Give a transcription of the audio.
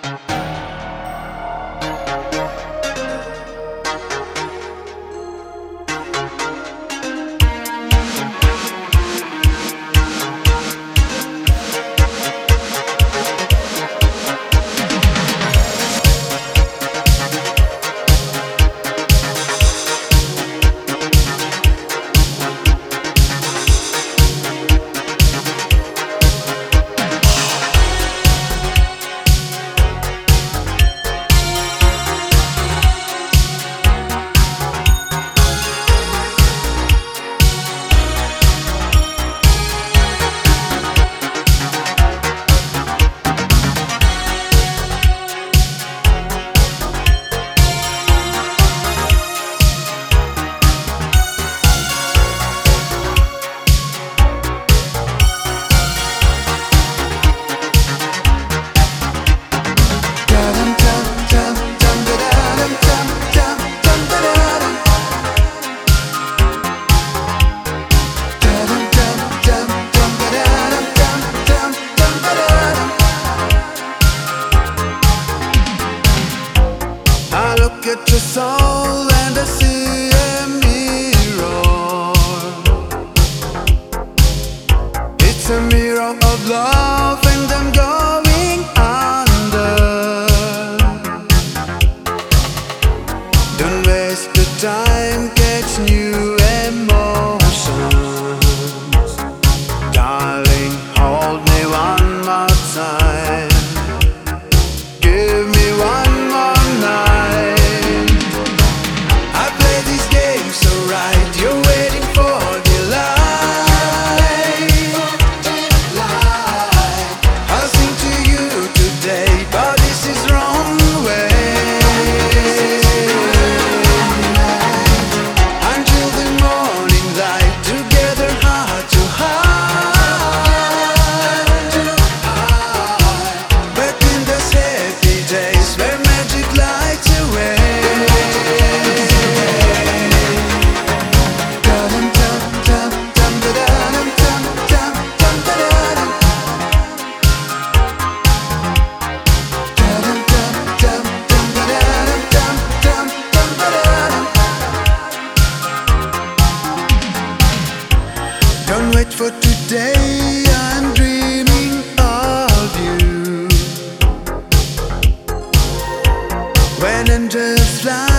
I look at your soul and I see a mirror. It's a mirror of love and I'm going under. Don't waste the time, catch new emotions. Darling, hold me one more time. Give me one more night. I play these games so right. You're waiting for the light. I'll sing to you today, but this is wrong way. Until the morning light, together heart to heart. Back in those happy days where magic lights away. Don't wait for today, I'm dreaming of you. When angels fly